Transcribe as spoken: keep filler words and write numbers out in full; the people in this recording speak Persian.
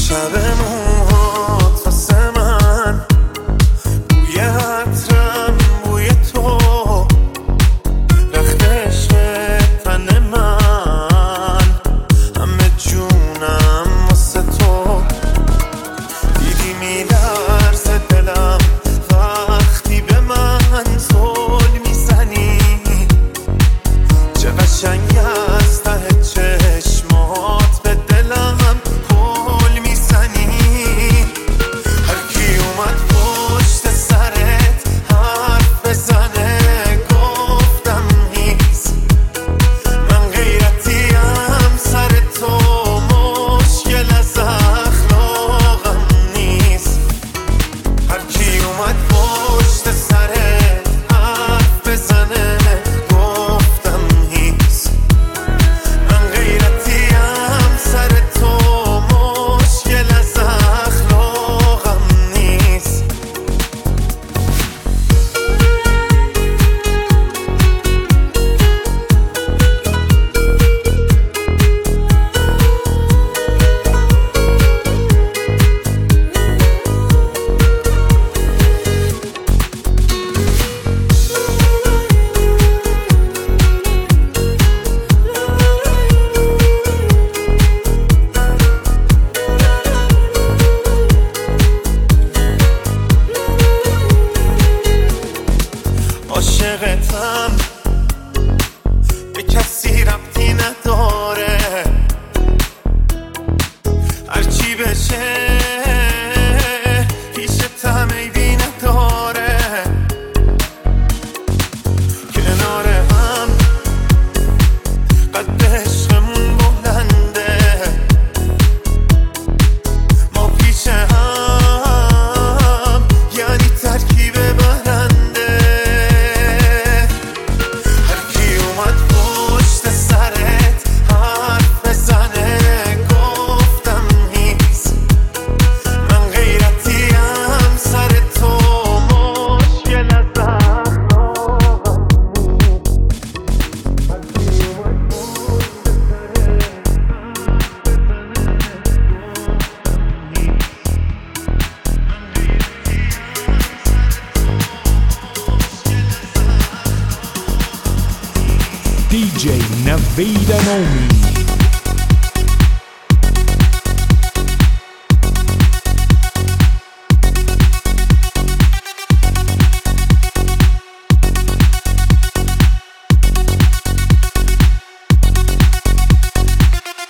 شب موهات واسه من بوی عطرم بوی تو رخت عشق تن من همه جونم واسه تو دیدی میلرزه دلم وقتی به من زل میزنی چه قشنگ از ته چشمات به دلم پل میزنی هر کی اومد پشت سرت حرف بزنه گفتم نیست من غیرتیم سر تو مشکل از اخلاقم نیست هر کی اومد پشت سرت حرف بزنه گفتم نیست من غیرتیم سر تو مشکل از اخلاقم نیست عاشقتم به کسی ربطی نداره هرچی بشه پیشت هم عیبی نداره کنار هم قد عشقمون بلنده ما پیش هم یعنی ترکیب برنده هر کی اومد پشت سرت حرف بزنه گفتم نیست من غیرتیم سر تو مشکل از اخلاقم نیست هر کی اومد پشت دی جی نوید نومی.